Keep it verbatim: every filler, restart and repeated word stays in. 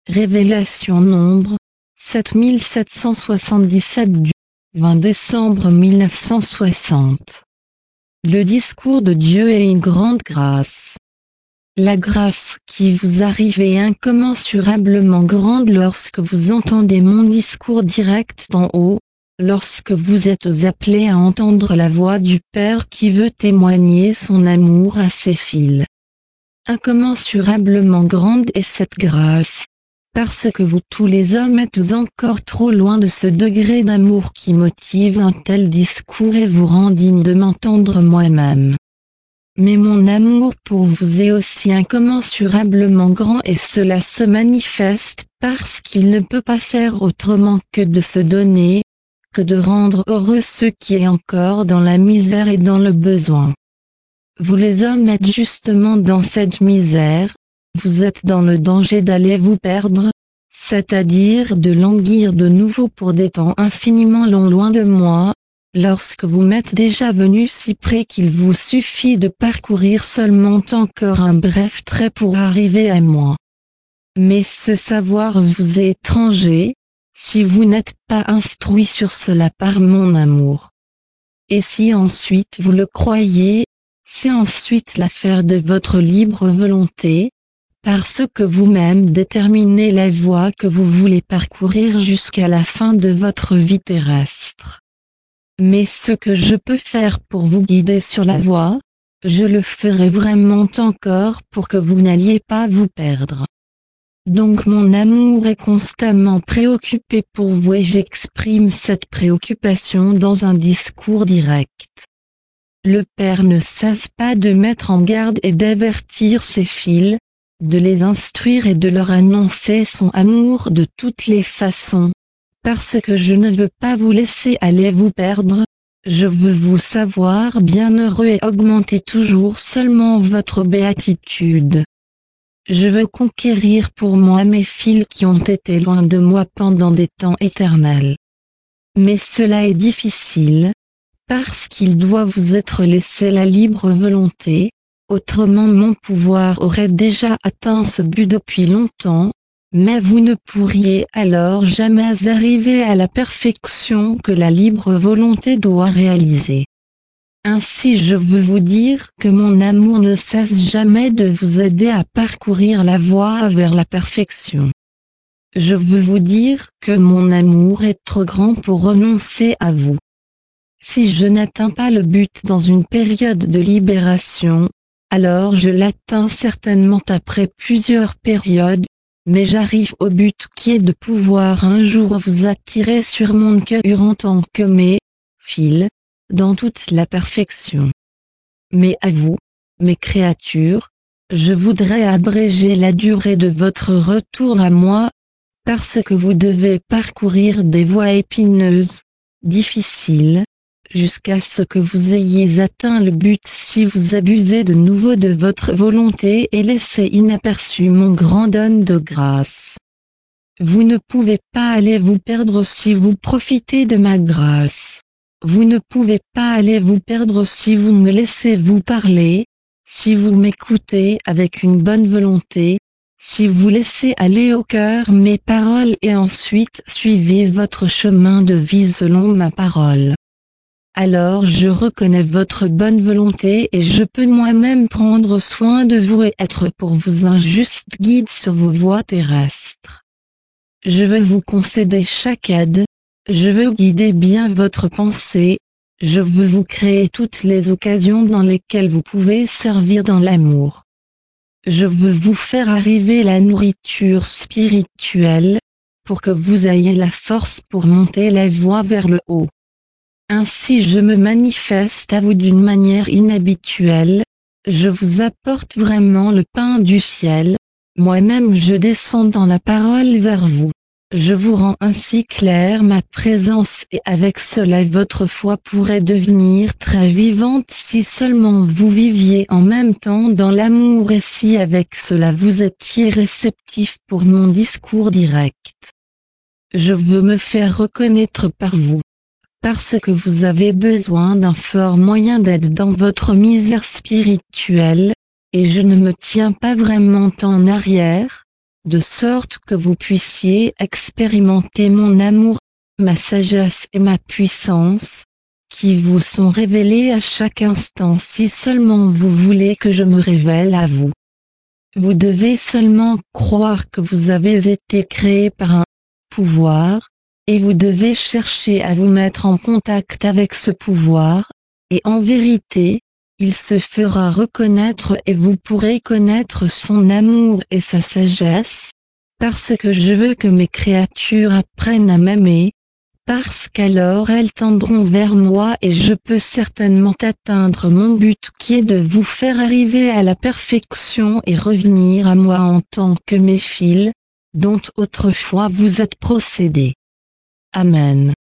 Révélation Nombre, sept mille sept cent soixante-dix-sept du vingt décembre mille neuf cent soixante. Le discours de Dieu est une grande grâce. La grâce qui vous arrive est incommensurablement grande lorsque vous entendez mon discours direct d'en haut, lorsque vous êtes appelés à entendre la voix du Père qui veut témoigner son amour à ses fils. Incommensurablement grande est cette grâce, parce que vous tous les hommes êtes encore trop loin de ce degré d'amour qui motive un tel discours et vous rend digne de m'entendre moi-même. Mais mon amour pour vous est aussi incommensurablement grand et cela se manifeste parce qu'il ne peut pas faire autrement que de se donner, que de rendre heureux ceux qui sont encore dans la misère et dans le besoin. Vous les hommes êtes justement dans cette misère, vous êtes dans le danger d'aller vous perdre, c'est-à-dire de languir de nouveau pour des temps infiniment longs loin de moi, lorsque vous m'êtes déjà venu si près qu'il vous suffit de parcourir seulement encore un bref trait pour arriver à moi. Mais ce savoir vous est étranger, si vous n'êtes pas instruit sur cela par mon amour. Et si ensuite vous le croyez, c'est ensuite l'affaire de votre libre volonté, parce que vous-même déterminez la voie que vous voulez parcourir jusqu'à la fin de votre vie terrestre. Mais ce que je peux faire pour vous guider sur la voie, je le ferai vraiment encore pour que vous n'alliez pas vous perdre. Donc mon amour est constamment préoccupé pour vous et j'exprime cette préoccupation dans un discours direct. Le Père ne cesse pas de mettre en garde et d'avertir ses fils, de les instruire et de leur annoncer son amour de toutes les façons. Parce que je ne veux pas vous laisser aller vous perdre, je veux vous savoir bienheureux et augmenter toujours seulement votre béatitude. Je veux conquérir pour moi mes fils qui ont été loin de moi pendant des temps éternels. Mais cela est difficile, parce qu'il doit vous être laissé la libre volonté, autrement mon pouvoir aurait déjà atteint ce but depuis longtemps, mais vous ne pourriez alors jamais arriver à la perfection que la libre volonté doit réaliser. Ainsi je veux vous dire que mon amour ne cesse jamais de vous aider à parcourir la voie vers la perfection. Je veux vous dire que mon amour est trop grand pour renoncer à vous. Si je n'atteins pas le but dans une période de libération, alors je l'atteins certainement après plusieurs périodes, mais j'arrive au but qui est de pouvoir un jour vous attirer sur mon cœur en tant que mes fils, dans toute la perfection. Mais à vous, mes créatures, je voudrais abréger la durée de votre retour à moi, parce que vous devez parcourir des voies épineuses, difficiles, jusqu'à ce que vous ayez atteint le but si vous abusez de nouveau de votre volonté et laissez inaperçu mon grand don de grâce. Vous ne pouvez pas aller vous perdre si vous profitez de ma grâce. Vous ne pouvez pas aller vous perdre si vous me laissez vous parler, si vous m'écoutez avec une bonne volonté, si vous laissez aller au cœur mes paroles et ensuite suivez votre chemin de vie selon ma parole. Alors je reconnais votre bonne volonté et je peux moi-même prendre soin de vous et être pour vous un juste guide sur vos voies terrestres. Je veux vous concéder chaque aide, je veux guider bien votre pensée, je veux vous créer toutes les occasions dans lesquelles vous pouvez servir dans l'amour. Je veux vous faire arriver la nourriture spirituelle, pour que vous ayez la force pour monter la voie vers le haut. Ainsi je me manifeste à vous d'une manière inhabituelle, je vous apporte vraiment le pain du ciel, moi-même je descends dans la parole vers vous. Je vous rends ainsi claire ma présence et avec cela votre foi pourrait devenir très vivante si seulement vous viviez en même temps dans l'amour et si avec cela vous étiez réceptif pour mon discours direct. Je veux me faire reconnaître par vous. Parce que vous avez besoin d'un fort moyen d'aide dans votre misère spirituelle, et je ne me tiens pas vraiment en arrière, de sorte que vous puissiez expérimenter mon amour, ma sagesse et ma puissance, qui vous sont révélés à chaque instant si seulement vous voulez que je me révèle à vous. Vous devez seulement croire que vous avez été créé par un pouvoir, et vous devez chercher à vous mettre en contact avec ce pouvoir, et en vérité, il se fera reconnaître et vous pourrez connaître son amour et sa sagesse, parce que je veux que mes créatures apprennent à m'aimer, parce qu'alors elles tendront vers moi et je peux certainement atteindre mon but qui est de vous faire arriver à la perfection et revenir à moi en tant que mes fils, dont autrefois vous êtes procédés. Amen.